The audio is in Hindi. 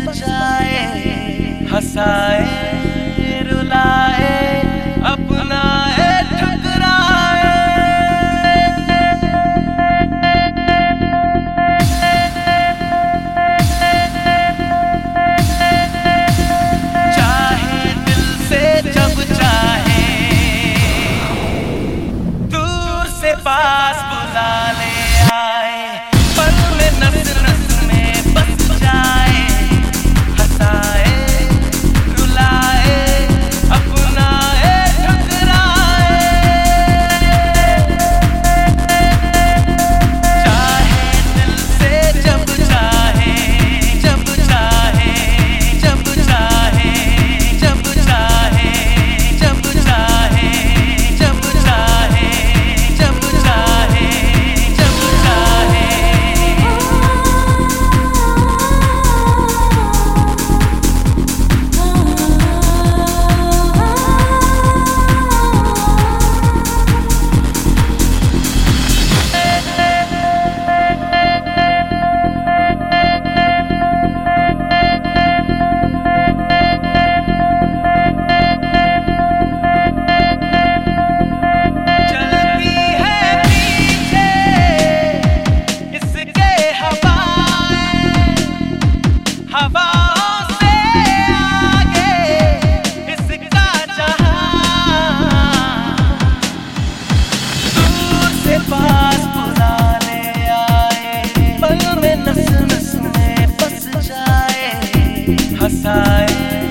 जाए, हंसाए रुलाए अपनाए ठुकराए। चाहे दिल से जब चाहे दूर से पास बुला ले आए, पल में नस नस में बस जाए, हंसाए रुलाए अपनाए ठुकराए। चाहे दिल से जब चाहे, जब चाहे, जब चाहे, जब चाहे, जब चाहे, जब चाहे, जब चाहे, जब चाहे। चलती है पीछे इसके हवाएं, हवाओं से आगे इसका जहां, दूर से पास बुला ले आए, पल में नस नस में बस जाए, हंसाए